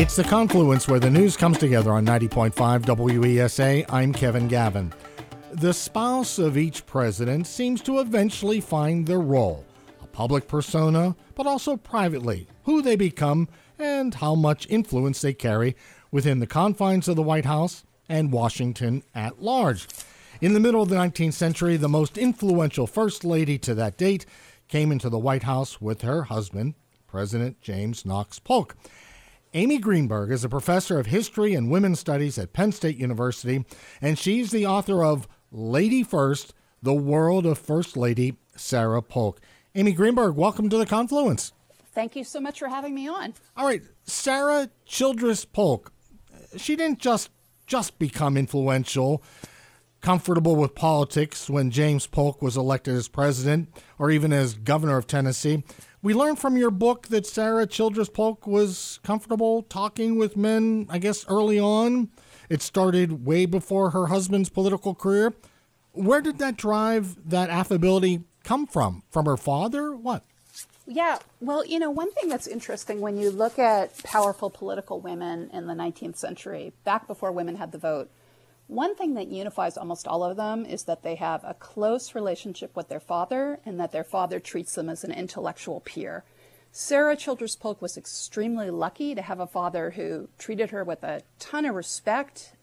It's the confluence where the news comes together on 90.5 WESA. I'm Kevin Gavin. The spouse of each president seems to eventually find their role, a public persona, but also privately, who they become and how much influence they carry within the confines of the White House and Washington at large. In the middle of the 19th century, the most influential first lady to that date came into the White House with her husband, President James Knox Polk. Amy Greenberg is a professor of history and women's studies at Penn State University, and she's the author of Lady First, The World of First Lady Sarah Polk. Amy Greenberg, welcome to the Confluence. Thank you so much for having me on. All right, Sarah Childress Polk, she didn't just become influential, comfortable with politics when James Polk was elected as president or even as governor of Tennessee. We learned from your book that Sarah Childress Polk was comfortable talking with men, I guess, early on. It started way before her husband's political career. Where did that drive, that affability come from? From her father? What? Yeah, well, one thing that's interesting when you look at powerful political women in the 19th century, back before women had the vote, one thing that unifies almost all of them is that they have a close relationship with their father and that their father treats them as an intellectual peer. Sarah Childress Polk was extremely lucky to have a father who treated her with a ton of respect,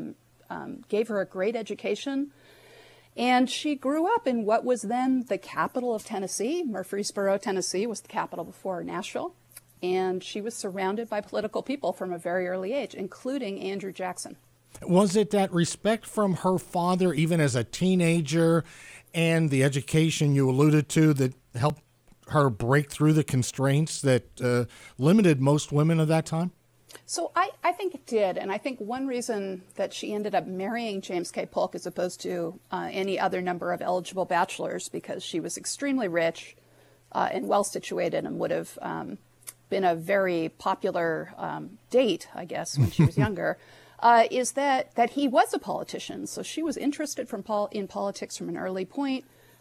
gave her a great education, and she grew up in what was then the capital of Tennessee. Murfreesboro, Tennessee was the capital before Nashville, and she was surrounded by political people from a very early age, including Andrew Jackson. Was it that respect from her father, even as a teenager, and the education you alluded to that helped her break through the constraints that limited most women of that time? So I think it did. And I think one reason that she ended up marrying James K. Polk as opposed to any other number of eligible bachelors, because she was extremely rich and well-situated and would have been a very popular date, I guess, when she was younger. Is that he was a politician. So she was interested in politics from an early point.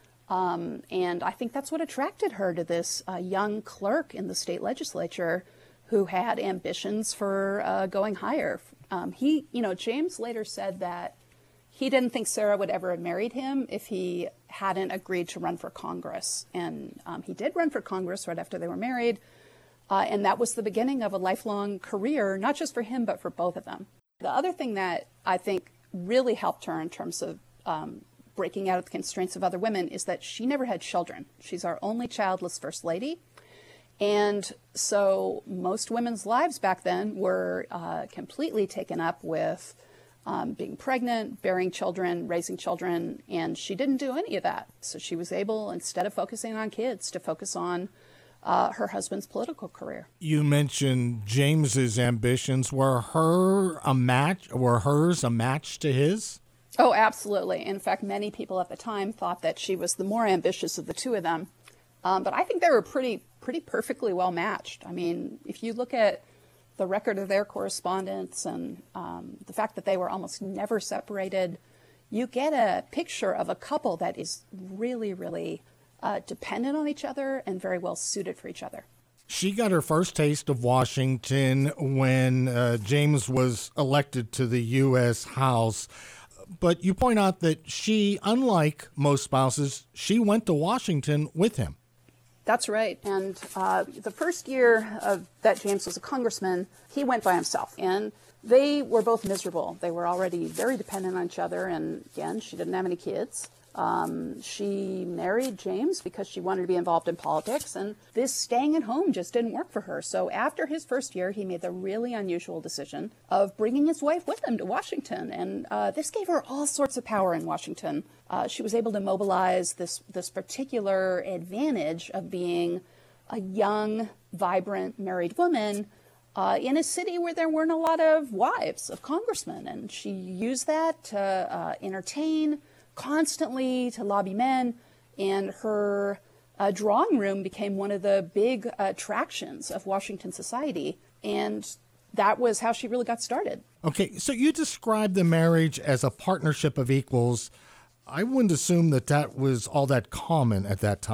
And I think that's what attracted her to this young clerk in the state legislature who had ambitions for going higher. James later said that he didn't think Sarah would ever have married him if he hadn't agreed to run for Congress. And he did run for Congress right after they were married. And that was the beginning of a lifelong career, not just for him, but for both of them. The other thing that I think really helped her in terms of breaking out of the constraints of other women is that she never had children. She's our only childless first lady. And so most women's lives back then were completely taken up with being pregnant, bearing children, raising children, and she didn't do any of that. So she was able, instead of focusing on kids, to focus on her husband's political career. You mentioned James's ambitions. Were hers a match to his? Oh, absolutely. In fact, many people at the time thought that she was the more ambitious of the two of them. But I think they were pretty perfectly well matched. I mean, if you look at the record of their correspondence and the fact that they were almost never separated, you get a picture of a couple that is really, really dependent on each other and very well suited for each other. She got her first taste of Washington when James was elected to the U.S. House. But you point out that she, unlike most spouses, she went to Washington with him. That's right. And the first year that James was a congressman, he went by himself. And they were both miserable. They were already very dependent on each other. And again, she didn't have any kids. She married James because she wanted to be involved in politics. And this staying at home just didn't work for her. So after his first year, he made the really unusual decision of bringing his wife with him to Washington. And this gave her all sorts of power in Washington. She was able to mobilize this particular advantage of being a young, vibrant, married woman in a city where there weren't a lot of wives of congressmen. And she used that to entertain constantly, to lobby men. And her drawing room became one of the big attractions of Washington society. And that was how she really got started. Okay, so you described the marriage as a partnership of equals. I wouldn't assume that was all that common at that time.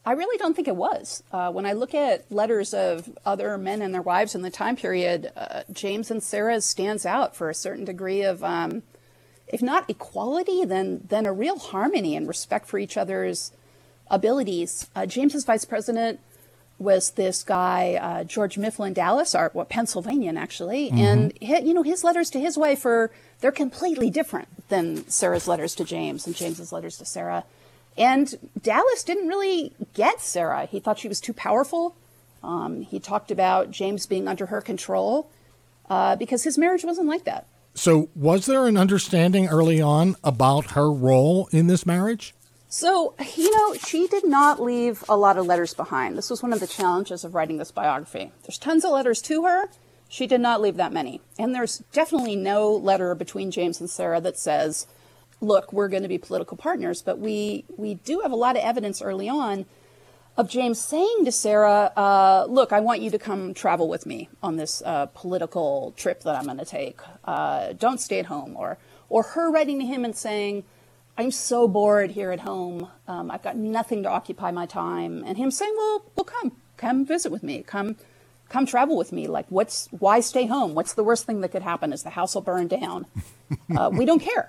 I really don't think it was. When I look at letters of other men and their wives in the time period, James and Sarah's stands out for a certain degree of, if not equality, then a real harmony and respect for each other's abilities. James's vice president was this guy, George Mifflin Dallas, Pennsylvanian actually, and his letters to his wife they're completely different than Sarah's letters to James and James's letters to Sarah. And Dallas didn't really get Sarah. He thought she was too powerful. He talked about James being under her control because his marriage wasn't like that. So was there an understanding early on about her role in this marriage? So, she did not leave a lot of letters behind. This was one of the challenges of writing this biography. There's tons of letters to her. She did not leave that many. And there's definitely no letter between James and Sarah that says, look, we're going to be political partners. But we do have a lot of evidence early on of James saying to Sarah, look, I want you to come travel with me on this political trip that I'm going to take. Don't stay at home. Or her writing to him and saying, I'm so bored here at home. I've got nothing to occupy my time. And him saying, well, come visit with me. Come travel with me. Like, why stay home? What's the worst thing that could happen? Is the house will burn down? We don't care.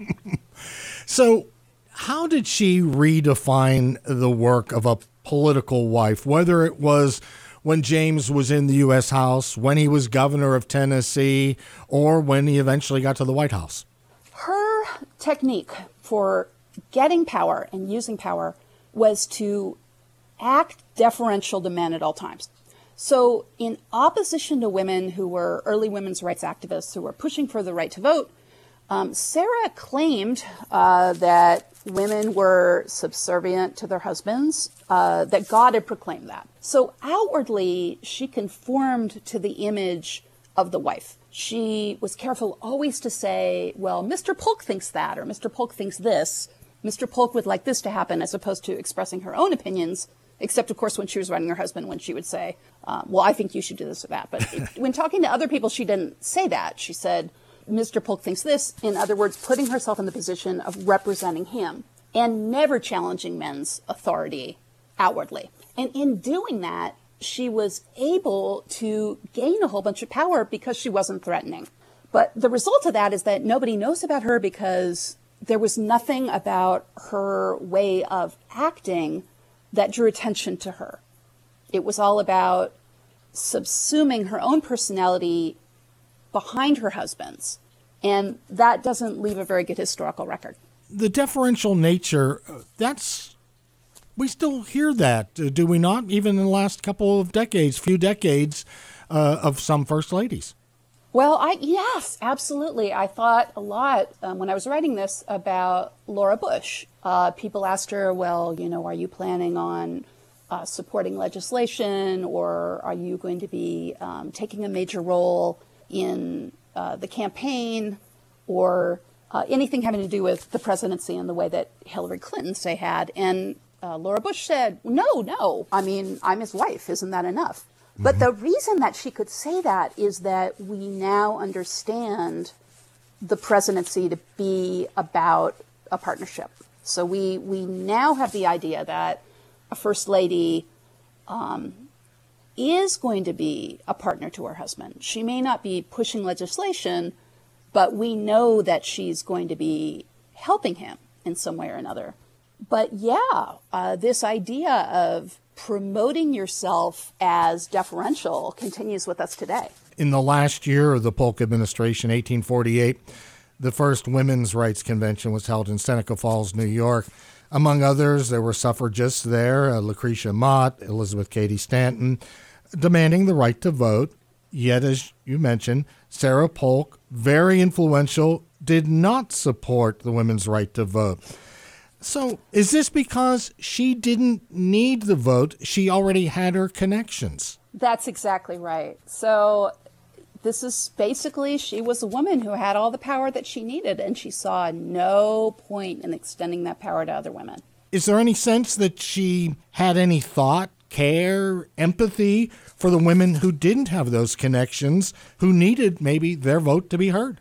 So how did she redefine the work of a political wife, whether it was when James was in the U.S. House, when he was governor of Tennessee, or when he eventually got to the White House? Her technique for getting power and using power was to act deferential to men at all times. So in opposition to women who were early women's rights activists who were pushing for the right to vote, Sarah claimed that women were subservient to their husbands, that God had proclaimed that. So outwardly, she conformed to the image of the wife. She was careful always to say, well, Mr. Polk thinks that, or Mr. Polk thinks this. Mr. Polk would like this to happen, as opposed to expressing her own opinions, except, of course, when she was writing her husband, when she would say, well, I think you should do this or that. But when talking to other people, she didn't say that. She said, Mr. Polk thinks this. In other words, putting herself in the position of representing him and never challenging men's authority outwardly. And in doing that, she was able to gain a whole bunch of power because she wasn't threatening. But the result of that is that nobody knows about her because there was nothing about her way of acting that drew attention to her. It was all about subsuming her own personality behind her husband's. And that doesn't leave a very good historical record. The deferential nature, we still hear that, do we not? Even in the last few decades of some first ladies. Well, yes, absolutely. I thought a lot when I was writing this about Laura Bush. People asked her, well, are you planning on supporting legislation, or are you going to be taking a major role in the campaign, or anything having to do with the presidency in the way that Hillary Clinton, say, had? And Laura Bush said, no. I mean, I'm his wife. Isn't that enough? Mm-hmm. But the reason that she could say that is that we now understand the presidency to be about a partnership. So we now have the idea that a first lady is going to be a partner to her husband. She may not be pushing legislation, but we know that she's going to be helping him in some way or another. But this idea of promoting yourself as deferential continues with us today. In the last year of the Polk administration, 1848, the first women's rights convention was held in Seneca Falls, New York. Among others, there were suffragists there, Lucretia Mott, Elizabeth Cady Stanton, demanding the right to vote. Yet, as you mentioned, Sarah Polk, very influential, did not support the women's right to vote. So is this because she didn't need the vote? She already had her connections. That's exactly right. So this is basically, she was a woman who had all the power that she needed, and she saw no point in extending that power to other women. Is there any sense that she had any thought, care, empathy for the women who didn't have those connections, who needed maybe their vote to be heard?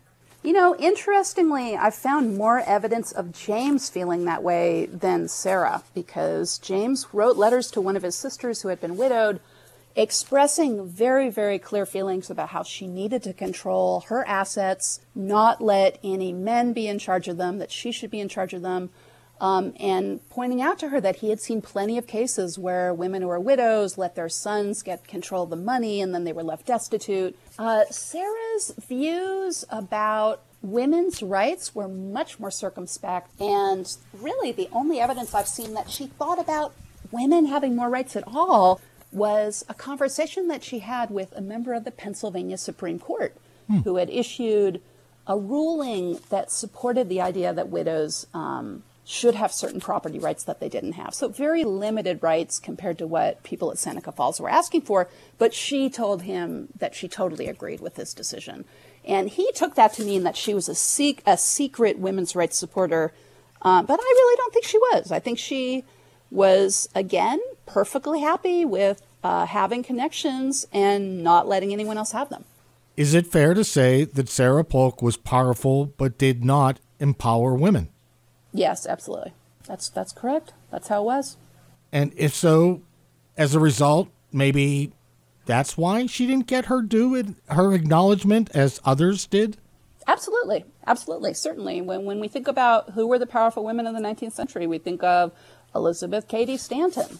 Interestingly, I found more evidence of James feeling that way than Sarah, because James wrote letters to one of his sisters who had been widowed, expressing very, very clear feelings about how she needed to control her assets, not let any men be in charge of them, that she should be in charge of them, and pointing out to her that he had seen plenty of cases where women who were widows let their sons get control of the money and then they were left destitute. Sarah's views about women's rights were much more circumspect, and really the only evidence I've seen that she thought about women having more rights at all was a conversation that she had with a member of the Pennsylvania Supreme Court who had issued a ruling that supported the idea that widows should have certain property rights that they didn't have. So very limited rights compared to what people at Seneca Falls were asking for. But she told him that she totally agreed with this decision. And he took that to mean that she was a secret women's rights supporter. But I really don't think she was. I think she was, again, perfectly happy with having connections and not letting anyone else have them. Is it fair to say that Sarah Polk was powerful but did not empower women? Yes, absolutely. That's correct. That's how it was. And if so, as a result, maybe that's why she didn't get her due in her acknowledgement as others did? Absolutely. Absolutely. Certainly. When we think about who were the powerful women of the 19th century, we think of Elizabeth Cady Stanton.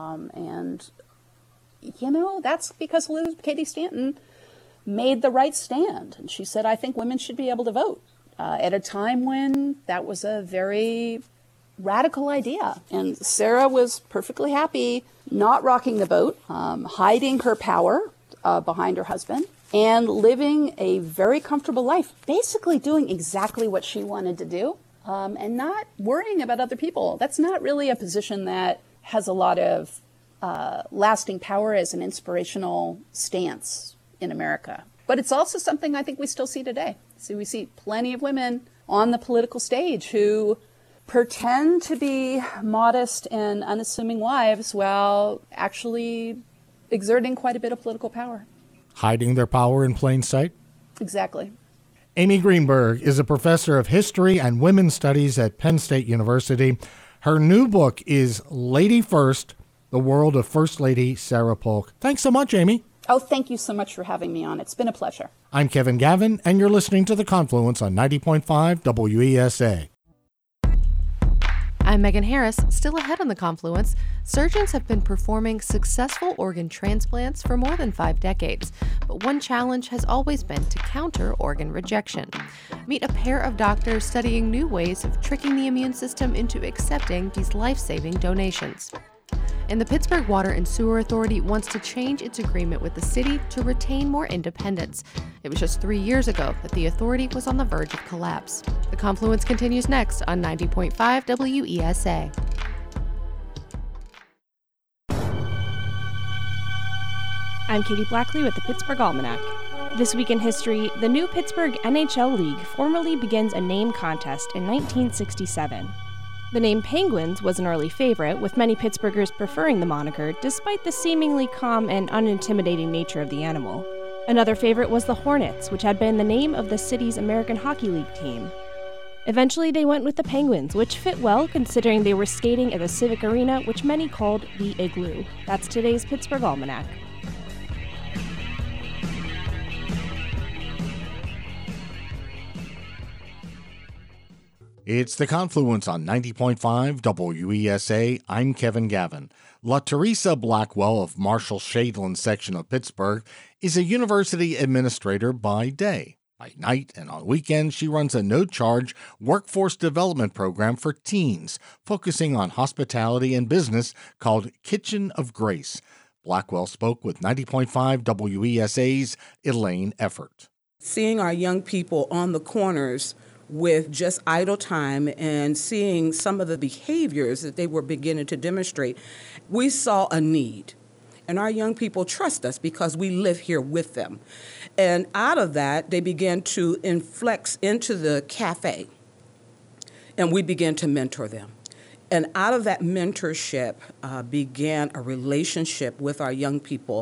That's because Elizabeth Cady Stanton made the right stand. And she said, I think women should be able to vote. At a time when that was a very radical idea. And Sarah was perfectly happy not rocking the boat, hiding her power behind her husband, and living a very comfortable life, basically doing exactly what she wanted to do, and not worrying about other people. That's not really a position that has a lot of lasting power as an inspirational stance in America. But it's also something I think we still see today. So we see plenty of women on the political stage who pretend to be modest and unassuming wives while actually exerting quite a bit of political power. Hiding their power in plain sight? Exactly. Amy Greenberg is a professor of history and women's studies at Penn State University. Her new book is Lady First, The World of First Lady Sarah Polk. Thanks so much, Amy. Oh, thank you so much for having me on. It's been a pleasure. I'm Kevin Gavin, and you're listening to The Confluence on 90.5 WESA. I'm Megan Harris. Still ahead on The Confluence, surgeons have been performing successful organ transplants for more than 5 decades, but one challenge has always been to counter organ rejection. Meet a pair of doctors studying new ways of tricking the immune system into accepting these life-saving donations. And the Pittsburgh Water and Sewer Authority wants to change its agreement with the city to retain more independence. It was just 3 years ago that the authority was on the verge of collapse. The Confluence continues next on 90.5 WESA. I'm Katie Blackley with the Pittsburgh Almanac. This week in history, the new Pittsburgh NHL League formally begins a name contest in 1967. The name Penguins was an early favorite, with many Pittsburghers preferring the moniker, despite the seemingly calm and unintimidating nature of the animal. Another favorite was the Hornets, which had been the name of the city's American Hockey League team. Eventually, they went with the Penguins, which fit well considering they were skating at the Civic Arena, which many called the Igloo. That's today's Pittsburgh Almanac. It's The Confluence on 90.5 WESA. I'm Kevin Gavin. La Teresa Blackwell of Marshall-Shadeland section of Pittsburgh is a university administrator by day. By night and on weekends, she runs a no-charge workforce development program for teens, focusing on hospitality and business called Kitchen of Grace. Blackwell spoke with 90.5 WESA's Elaine Effort. Seeing our young people on the corners with just idle time and seeing some of the behaviors that they were beginning to demonstrate, we saw a need. And our young people trust us because we live here with them. And out of that, they began to influx into the cafe, and we began to mentor them. And out of that mentorship began a relationship with our young people,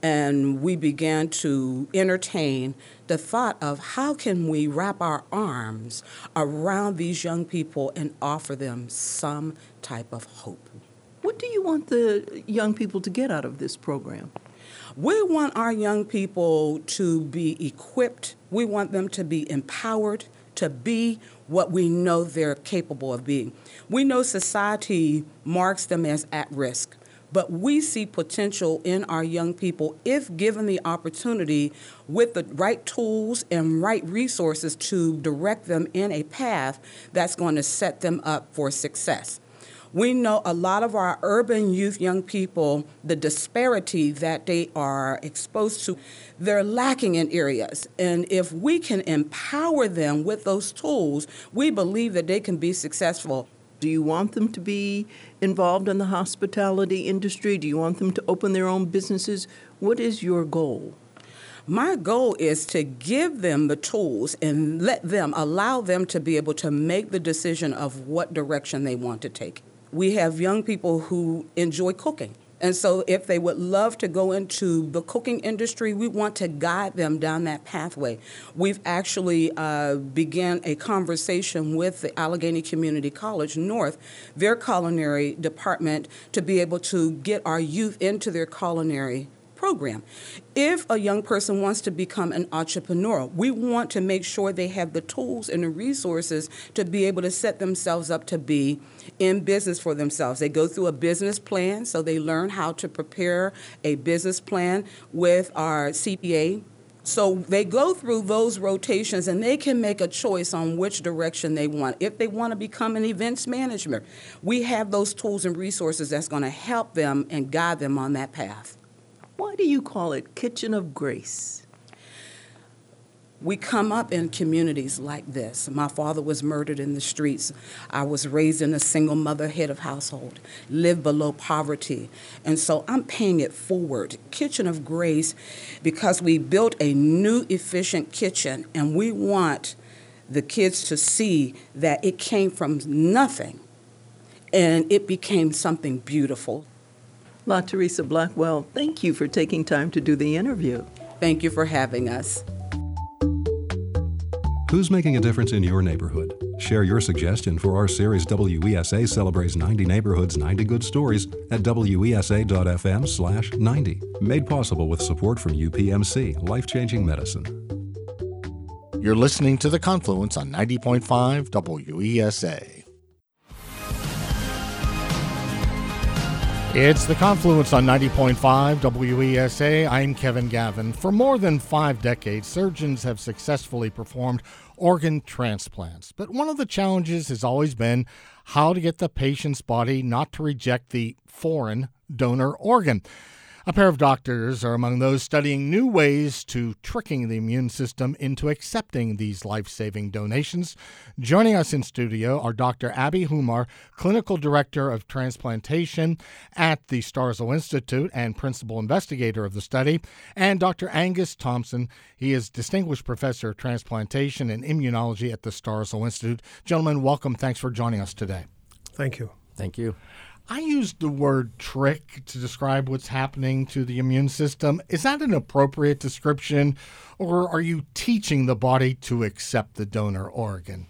and we began to entertain the thought of how can we wrap our arms around these young people and offer them some type of hope. What do you want the young people to get out of this program? We want our young people to be equipped. We want them to be empowered to be what we know they're capable of being. We know society marks them as at risk, but we see potential in our young people if given the opportunity with the right tools and right resources to direct them in a path that's going to set them up for success. We know a lot of our urban youth young people, the disparity that they are exposed to, they're lacking in areas. And if we can empower them with those tools, we believe that they can be successful. Do you want them to be involved in the hospitality industry? Do you want them to open their own businesses? What is your goal? My goal is to give them the tools and allow them to be able to make the decision of what direction they want to take. We have young people who enjoy cooking. And so if they would love to go into the cooking industry, we want to guide them down that pathway. We've actually began a conversation with the Allegheny Community College North, their culinary department, to be able to get our youth into their culinary program. If a young person wants to become an entrepreneur, we want to make sure they have the tools and the resources to be able to set themselves up to be in business for themselves. They go through a business plan, so they learn how to prepare a business plan with our CPA. So they go through those rotations and they can make a choice on which direction they want. If they want to become an events manager, we have those tools and resources that's going to help them and guide them on that path. Why do you call it Kitchen of Grace? We come up in communities like this. My father was murdered in the streets. I was raised in a single mother head of household, lived below poverty. And so I'm paying it forward. Kitchen of Grace, because we built a new efficient kitchen, and we want the kids to see that it came from nothing and it became something beautiful. La Teresa Blackwell, thank you for taking time to do the interview. Thank you for having us. Who's making a difference in your neighborhood? Share your suggestion for our series WESA Celebrates 90 Neighborhoods, 90 Good Stories at wesa.fm/90. Made possible with support from UPMC, Life-Changing Medicine. You're listening to The Confluence on 90.5 WESA. It's The Confluence on 90.5 WESA. I'm Kevin Gavin. For more than 5 decades, surgeons have successfully performed organ transplants. But one of the challenges has always been how to get the patient's body not to reject the foreign donor organ. A pair of doctors are among those studying new ways to tricking the immune system into accepting these life-saving donations. Joining us in studio are Dr. Abby Humar, Clinical Director of Transplantation at the Starzl Institute and Principal Investigator of the study, and Dr. Angus Thompson. He is Distinguished Professor of Transplantation and Immunology at the Starzl Institute. Gentlemen, welcome. Thanks for joining us today. Thank you. Thank you. I used the word trick to describe what's happening to the immune system. Is that an appropriate description, or are you teaching the body to accept the donor organ?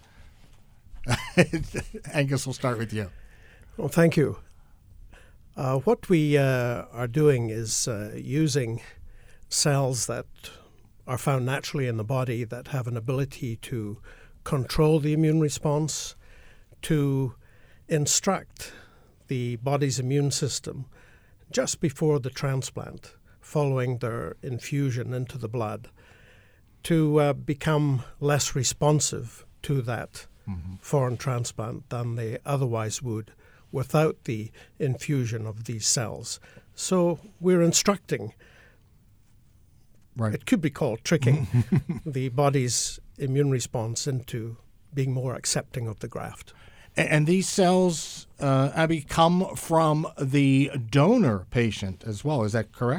Angus, we'll start with you. Well, thank you. What we are doing is using cells that are found naturally in the body that have an ability to control the immune response, to instruct the body's immune system just before the transplant, following their infusion into the blood, to become less responsive to that foreign transplant than they otherwise would without the infusion of these cells. So we're instructing, it could be called tricking, the body's immune response into being more accepting of the graft. And these cells, Abby, come from the donor patient as well. Is that correct?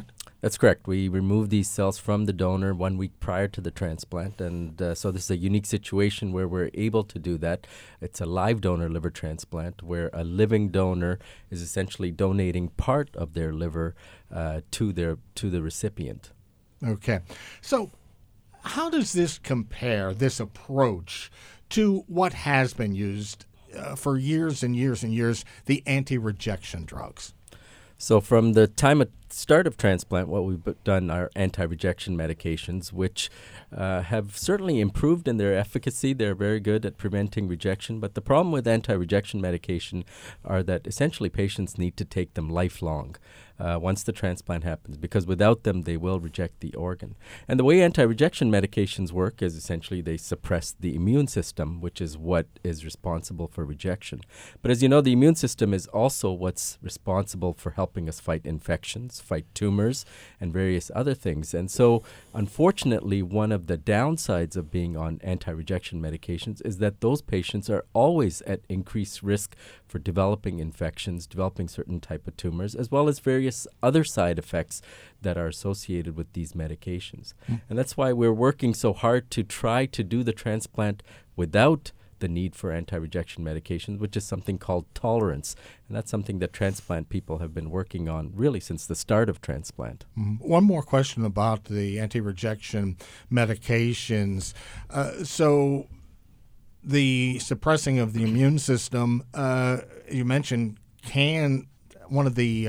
That's correct. We remove these cells from the donor 1 week prior to the transplant, and so this is a unique situation where we're able to do that. It's a live donor liver transplant where a living donor is essentially donating part of their liver to the recipient. Okay. So how does this compare, this approach, to what has been used for years and years and years, the anti-rejection drugs? So from the time of start of transplant, what we've done are anti-rejection medications, which have certainly improved in their efficacy. They're very good at preventing rejection. But the problem with anti-rejection medication are that essentially patients need to take them lifelong once the transplant happens, because without them, they will reject the organ. And the way anti-rejection medications work is essentially they suppress the immune system, which is what is responsible for rejection. But as you know, the immune system is also what's responsible for helping us fight infections, fight tumors, and various other things. And so, unfortunately, one of the downsides of being on anti-rejection medications is that those patients are always at increased risk for developing infections, developing certain type of tumors, as well as various other side effects that are associated with these medications. And that's why we're working so hard to try to do the transplant without the need for anti-rejection medications, which is something called tolerance. And that's something that transplant people have been working on really since the start of transplant. One more question about the anti-rejection medications. So the suppressing of the immune system, you mentioned one of the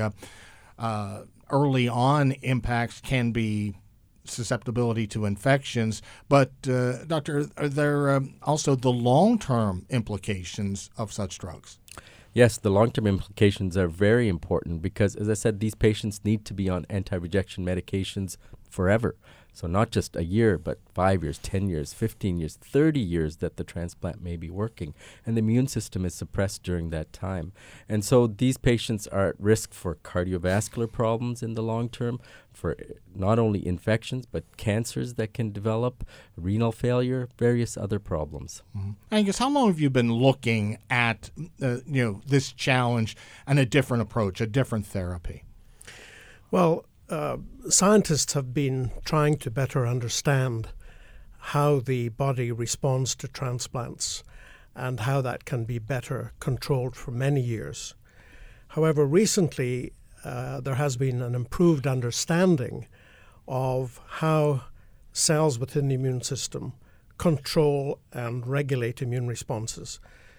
early on impacts can be susceptibility to infections, but doctor, are there also the long-term implications of such drugs? Yes, the long-term implications are very important because, as I said, these patients need to be on anti-rejection medications forever. So not just a year, but 5 years, 10 years, 15 years, 30 years that the transplant may be working. And the immune system is suppressed during that time. And so these patients are at risk for cardiovascular problems in the long term, for not only infections, but cancers that can develop, renal failure, various other problems. Angus, how long have you been looking at this challenge and a different approach, a different therapy? Well, scientists have been trying to better understand how the body responds to transplants and how that can be better controlled for many years. However, recently there has been an improved understanding of how cells within the immune system control and regulate immune responses.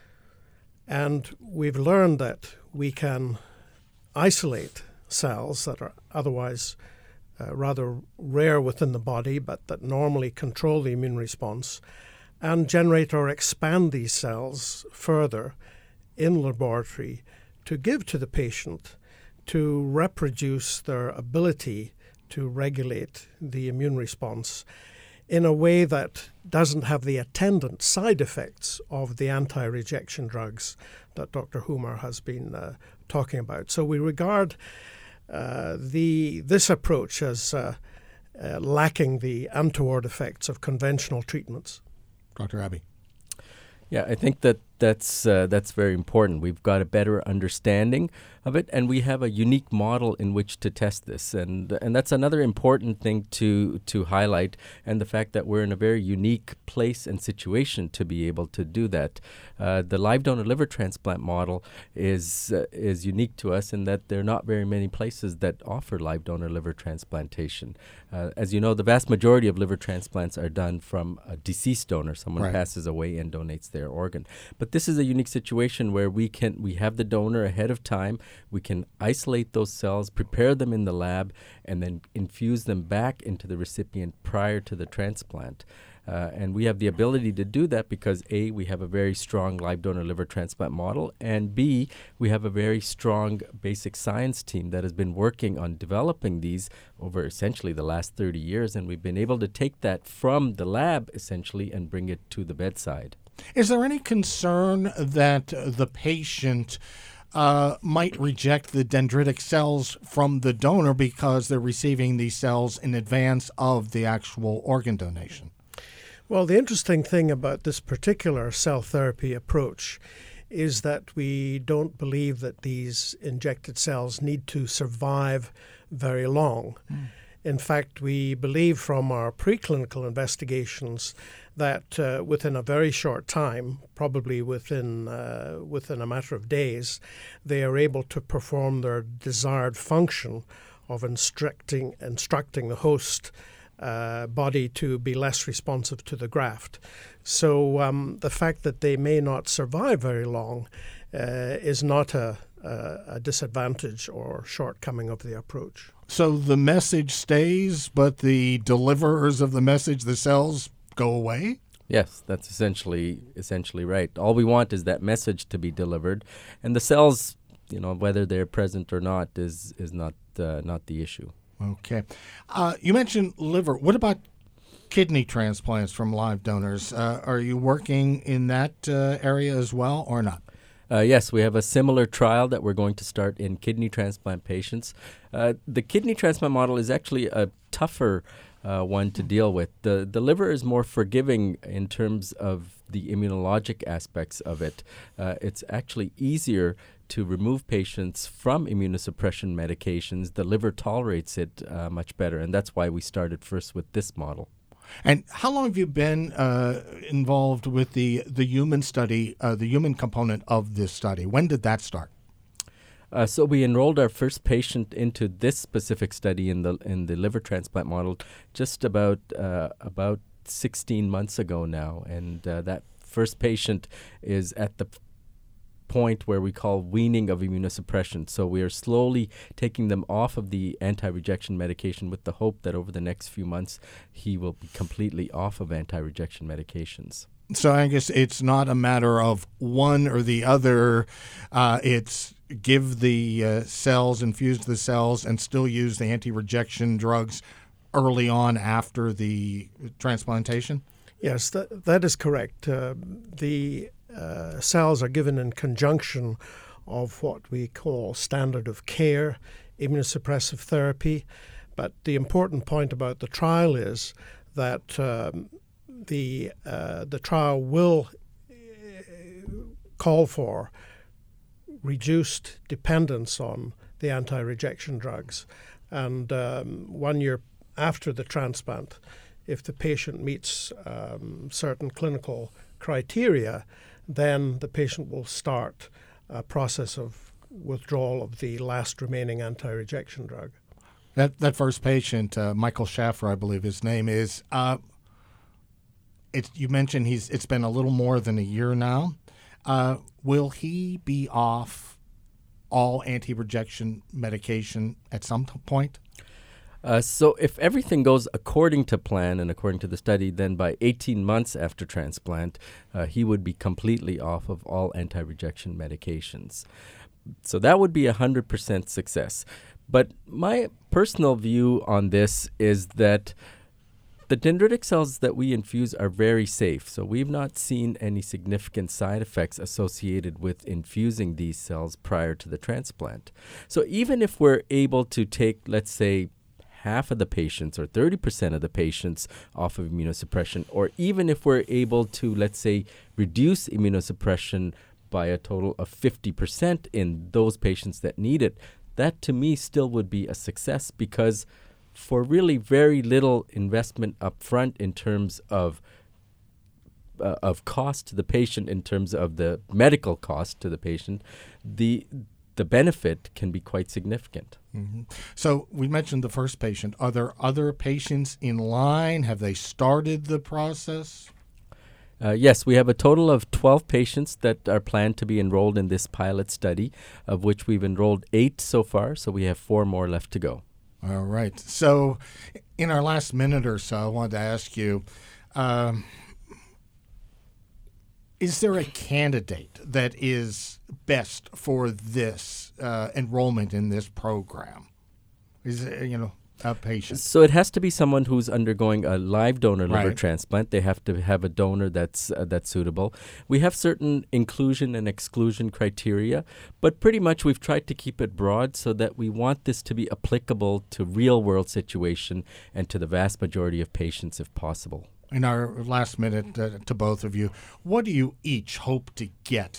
And we've learned that we can isolate cells that are otherwise rather rare within the body, but that normally control the immune response, and generate or expand these cells further in laboratory to give to the patient to reproduce their ability to regulate the immune response in a way that doesn't have the attendant side effects of the anti-rejection drugs that Dr. Humar has been talking about. So we regard this approach as lacking the untoward effects of conventional treatments. Dr. Abbey. Yeah, I think that's very important. We've got a better understanding of it, and we have a unique model in which to test this. And that's another important thing to highlight, and the fact that we're in a very unique place and situation to be able to do that. The live donor liver transplant model is unique to us in that there are not very many places that offer live donor liver transplantation. As you know, the vast majority of liver transplants are done from a deceased donor. Someone passes away and donates their organ. But this is a unique situation where we have the donor ahead of time. We can isolate those cells, prepare them in the lab, and then infuse them back into the recipient prior to the transplant. And we have the ability to do that because A, we have a very strong live donor liver transplant model, and B, we have a very strong basic science team that has been working on developing these over essentially the last 30 years, and we've been able to take that from the lab essentially and bring it to the bedside. Is there any concern that the patient might reject the dendritic cells from the donor because they're receiving these cells in advance of the actual organ donation? Well, the interesting thing about this particular cell therapy approach is that we don't believe that these injected cells need to survive very long. In fact, we believe from our preclinical investigations that within a very short time, probably within a matter of days, they are able to perform their desired function of instructing the host body to be less responsive to the graft. So the fact that they may not survive very long is not a disadvantage or shortcoming of the approach. So the message stays, but the deliverers of the message, the cells, go away? Yes, that's essentially right. All we want is that message to be delivered, and the cells, whether they're present or not, is not the issue. Okay. You mentioned liver. What about kidney transplants from live donors? Are you working in that area as well or not? Yes, we have a similar trial that we're going to start in kidney transplant patients. The kidney transplant model is actually a tougher one to deal with. The liver is more forgiving in terms of the immunologic aspects of it. It's actually easier to remove patients from immunosuppression medications. The liver tolerates it much better, and that's why we started first with this model. And how long have you been involved with the human study, the human component of this study? When did that start? So we enrolled our first patient into this specific study in the liver transplant model just about 16 months ago now, and that first patient is at the point where we call weaning of immunosuppression. So we are slowly taking them off of the anti-rejection medication with the hope that over the next few months he will be completely off of anti-rejection medications. So Angus, it's not a matter of one or the other. It's give the cells, infuse the cells, and still use the anti-rejection drugs early on after the transplantation? Yes, that is correct. The cells are given in conjunction of what we call standard of care, immunosuppressive therapy. But the important point about the trial is that the trial will call for reduced dependence on the anti-rejection drugs. And 1 year after the transplant, if the patient meets certain clinical criteria, then the patient will start a process of withdrawal of the last remaining anti-rejection drug. That first patient, Michael Schaffer, I believe his name is, you mentioned it's been a little more than a year now. Will he be off all anti-rejection medication at some point? So if everything goes according to plan and according to the study, then by 18 months after transplant, he would be completely off of all anti-rejection medications. So that would be 100% success. But my personal view on this is that the dendritic cells that we infuse are very safe. So we've not seen any significant side effects associated with infusing these cells prior to the transplant. So even if we're able to take, let's say, half of the patients or 30% of the patients off of immunosuppression, or even if we're able to, let's say, reduce immunosuppression by a total of 50% in those patients that need it, that to me still would be a success, because for really very little investment up front in terms of cost to the patient, in terms of the medical cost to the patient, the benefit can be quite significant. Mm-hmm. So we mentioned the first patient. Are there other patients in line? Have they started the process? Yes, we have a total of 12 patients that are planned to be enrolled in this pilot study, of which we've enrolled 8 so far, so we have 4 more left to go. All right. So in our last minute or so, I wanted to ask you, is there a candidate that is best for this enrollment in this program? Is it, a patient? So it has to be someone who's undergoing a live donor liver transplant. They have to have a donor that's suitable. We have certain inclusion and exclusion criteria, but pretty much we've tried to keep it broad so that we want this to be applicable to real-world situation and to the vast majority of patients if possible. In our last minute to both of you, what do you each hope to get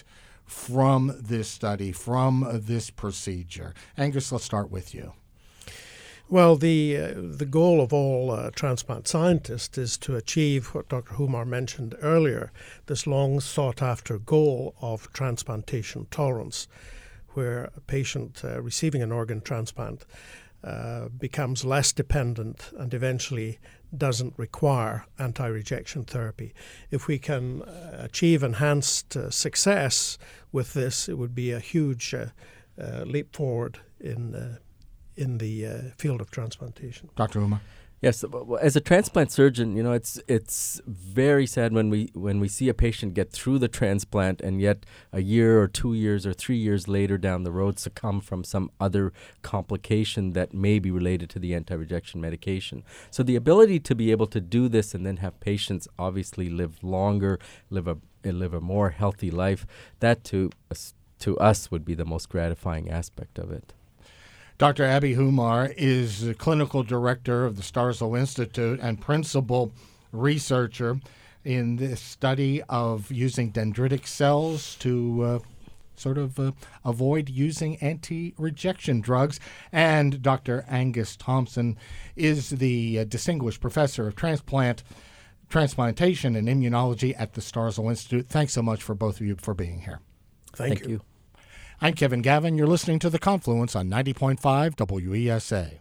from this study, from this procedure? Angus, let's start with you. Well, the goal of all transplant scientists is to achieve what Dr. Humar mentioned earlier, this long sought-after goal of transplantation tolerance, where a patient receiving an organ transplant becomes less dependent and eventually doesn't require anti-rejection therapy. If we can achieve enhanced success with this, it would be a huge leap forward in the field of transplantation. Dr. Humar? Yes, as a transplant surgeon, it's very sad when we see a patient get through the transplant and yet a year or 2 years or 3 years later down the road succumb from some other complication that may be related to the anti-rejection medication. So the ability to be able to do this and then have patients obviously live longer, live a more healthy life, that to us would be the most gratifying aspect of it. Dr. Abby Humar is the clinical director of the Starzl Institute and principal researcher in this study of using dendritic cells to avoid using anti-rejection drugs. And Dr. Angus Thompson is the distinguished professor of transplantation and immunology at the Starzl Institute. Thanks so much for both of you for being here. Thank you. I'm Kevin Gavin. You're listening to The Confluence on 90.5 WESA.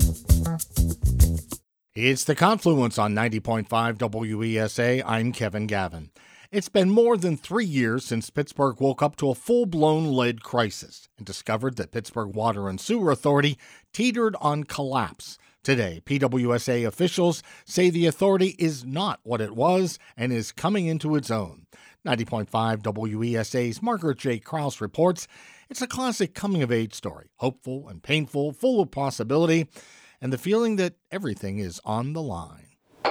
It's The Confluence on 90.5 WESA. I'm Kevin Gavin. It's been more than 3 years since Pittsburgh woke up to a full-blown lead crisis and discovered that Pittsburgh Water and Sewer Authority teetered on collapse. Today, PWSA officials say the authority is not what it was and is coming into its own. 90.5 WESA's Margaret J. Krause reports it's a classic coming-of-age story, hopeful and painful, full of possibility, and the feeling that everything is on the line.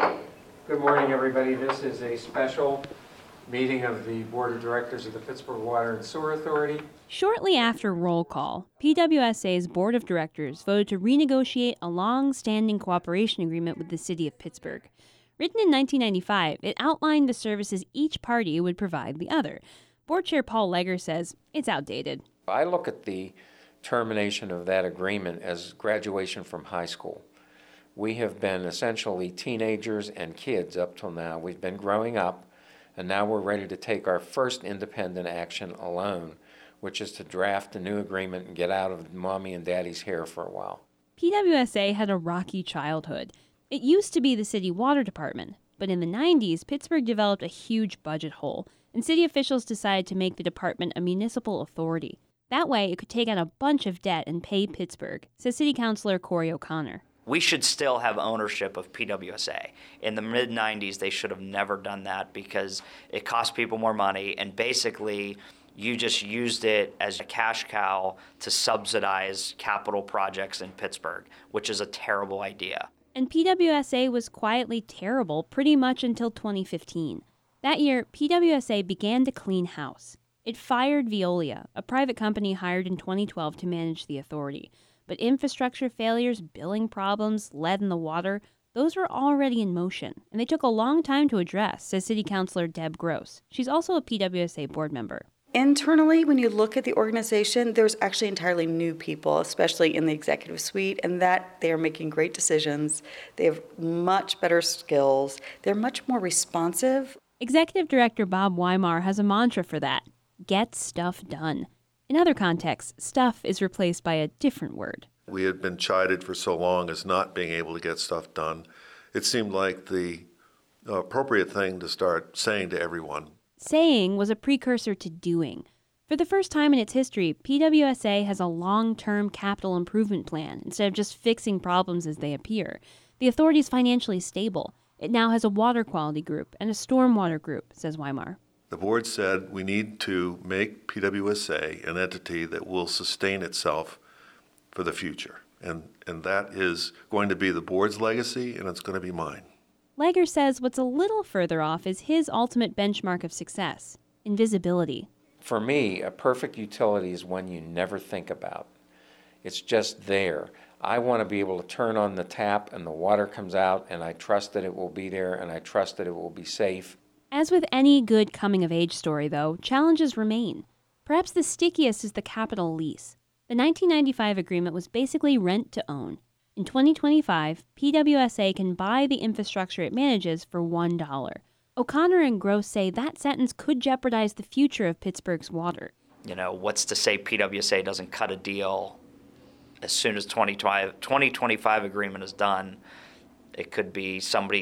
Good morning, everybody. This is a special meeting of the Board of Directors of the Pittsburgh Water and Sewer Authority. Shortly after roll call, PWSA's Board of Directors voted to renegotiate a long-standing cooperation agreement with the City of Pittsburgh. Written in 1995, it outlined the services each party would provide the other. Board Chair Paul Legger says it's outdated. I look at the termination of that agreement as graduation from high school. We have been essentially teenagers and kids up till now. We've been growing up, and now we're ready to take our first independent action alone, which is to draft a new agreement and get out of mommy and daddy's hair for a while. PWSA had a rocky childhood. It used to be the city water department, but in the 90s, Pittsburgh developed a huge budget hole, and city officials decided to make the department a municipal authority. That way, it could take out a bunch of debt and pay Pittsburgh, says City Councilor Corey O'Connor. We should still have ownership of PWSA. In the mid-90s, they should have never done that because it cost people more money, and basically you just used it as a cash cow to subsidize capital projects in Pittsburgh, which is a terrible idea. And PWSA was quietly terrible pretty much until 2015. That year, PWSA began to clean house. It fired Veolia, a private company hired in 2012 to manage the authority. But infrastructure failures, billing problems, lead in the water, those were already in motion, and they took a long time to address, says City Councilor Deb Gross. She's also a PWSA board member. Internally, when you look at the organization, there's actually entirely new people, especially in the executive suite, and that they are making great decisions. They have much better skills. They're much more responsive. Executive Director Bob Weimar has a mantra for that: get stuff done. In other contexts, stuff is replaced by a different word. We had been chided for so long as not being able to get stuff done. It seemed like the appropriate thing to start saying to everyone. Saying was a precursor to doing. For the first time in its history, PWSA has a long-term capital improvement plan instead of just fixing problems as they appear. The authority is financially stable. It now has a water quality group and a stormwater group, says Weimar. The board said we need to make PWSA an entity that will sustain itself for the future. And that is going to be the board's legacy, and it's going to be mine. Legger says what's a little further off is his ultimate benchmark of success: invisibility. For me, a perfect utility is one you never think about. It's just there. I want to be able to turn on the tap and the water comes out, and I trust that it will be there, and I trust that it will be safe. As with any good coming-of-age story, though, challenges remain. Perhaps the stickiest is the capital lease. The 1995 agreement was basically rent to own. In 2025, PWSA can buy the infrastructure it manages for $1. O'Connor and Gross say that sentence could jeopardize the future of Pittsburgh's water. What's to say PWSA doesn't cut a deal as soon as 2025 agreement is done? It could be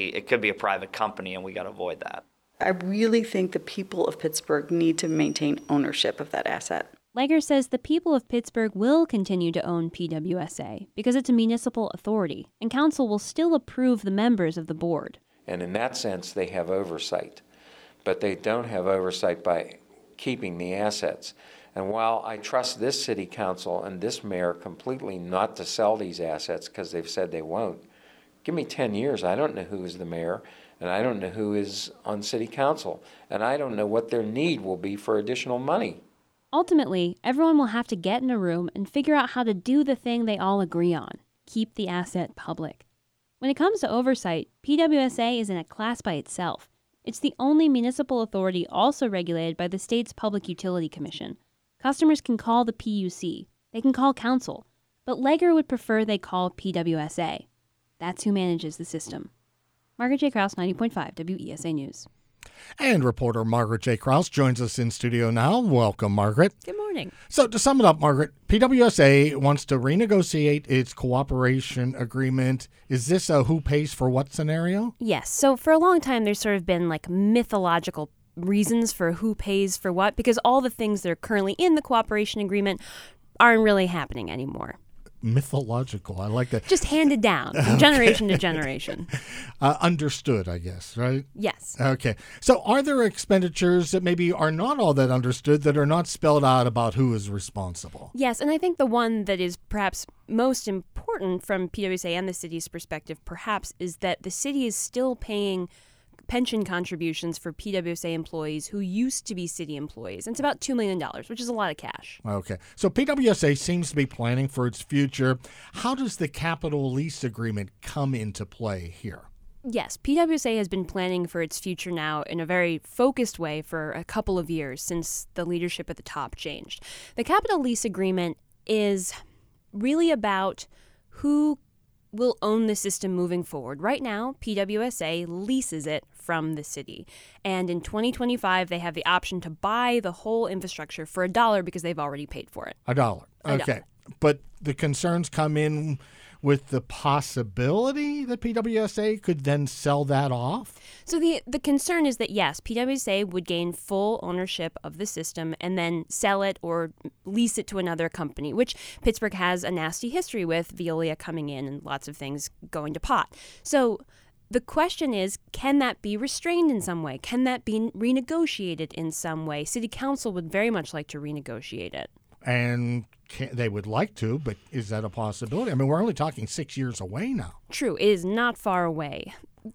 a private company, and we got to avoid that. I really think the people of Pittsburgh need to maintain ownership of that asset. Legger says the people of Pittsburgh will continue to own PWSA because it's a municipal authority, and council will still approve the members of the board. And in that sense, they have oversight. But they don't have oversight by keeping the assets. And while I trust this city council and this mayor completely not to sell these assets because they've said they won't, give me 10 years, I don't know who is the mayor, and I don't know who is on city council, and I don't know what their need will be for additional money. Ultimately, everyone will have to get in a room and figure out how to do the thing they all agree on: keep the asset public. When it comes to oversight, PWSA is in a class by itself. It's the only municipal authority also regulated by the state's Public Utility Commission. Customers can call the PUC. They can call council. But Legger would prefer they call PWSA. That's who manages the system. Margaret J. Krause, 90.5 WESA News. And reporter Margaret J. Krause joins us in studio now. Welcome, Margaret. Good morning. So to sum it up, Margaret, PWSA wants to renegotiate its cooperation agreement. Is this a who pays for what scenario? Yes. So for a long time, there's sort of been like mythological reasons for who pays for what, because all the things that are currently in the cooperation agreement aren't really happening anymore. Mythological. I like that. Just handed down from generation to generation. Understood, I guess, right? Yes. Okay. So are there expenditures that maybe are not all that understood, that are not spelled out about who is responsible? Yes, and I think the one that is perhaps most important from PWSA and the city's perspective, perhaps, is that the city is still paying pension contributions for PWSA employees who used to be city employees. And it's about $2 million, which is a lot of cash. Okay. So PWSA seems to be planning for its future. How does the capital lease agreement come into play here? Yes, PWSA has been planning for its future now in a very focused way for a couple of years since the leadership at the top changed. The capital lease agreement is really about who will own the system moving forward. Right now, PWSA leases it from the city. And in 2025, they have the option to buy the whole infrastructure for $1 because they've already paid for it. $1. Okay. But the concerns come in with the possibility that PWSA could then sell that off? So the concern is that, yes, PWSA would gain full ownership of the system and then sell it or lease it to another company, which Pittsburgh has a nasty history with, Veolia coming in and lots of things going to pot. So the question is, can that be restrained in some way? Can that be renegotiated in some way? City Council would very much like to renegotiate it. And they would like to, but is that a possibility? I mean, we're only talking 6 years away now. True, it is not far away.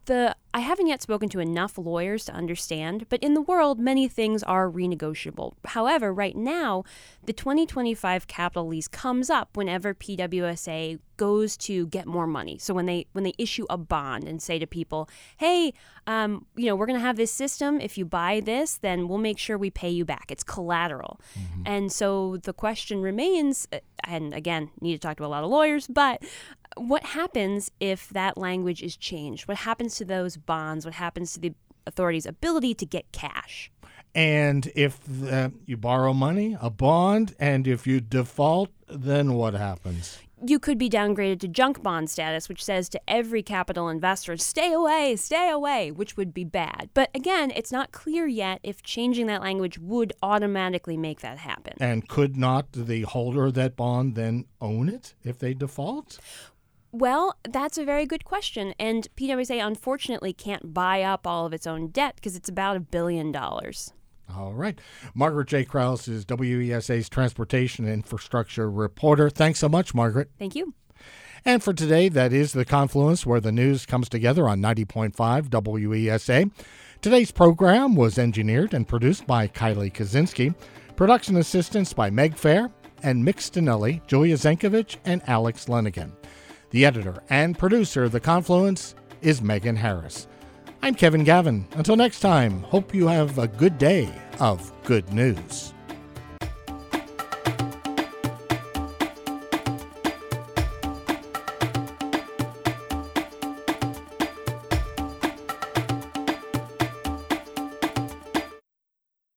I haven't yet spoken to enough lawyers to understand, but in the world, many things are renegotiable. However, right now, the 2025 capital lease comes up whenever PWSA goes to get more money. So when they issue a bond and say to people, hey, we're going to have this system. If you buy this, then we'll make sure we pay you back. It's collateral. Mm-hmm. And so the question remains, and again, need to talk to a lot of lawyers, but what happens if that language is changed? What happens to those bonds? What happens to the authority's ability to get cash? And if you borrow money, a bond, and if you default, then what happens? You could be downgraded to junk bond status, which says to every capital investor, stay away, which would be bad. But again, it's not clear yet if changing that language would automatically make that happen. And could not the holder of that bond then own it if they default? Well, that's a very good question, and PWSA unfortunately can't buy up all of its own debt because it's about $1 billion. All right. Margaret J. Krause is WESA's Transportation Infrastructure Reporter. Thanks so much, Margaret. Thank you. And for today, that is The Confluence, where the news comes together on 90.5 WESA. Today's program was engineered and produced by Kylie Kaczynski. Production assistance by Meg Fair and Mick Stinelli, Julia Zenkovich, and Alex Lenigan. The editor and producer of The Confluence is Megan Harris. I'm Kevin Gavin. Until next time, hope you have a good day of good news.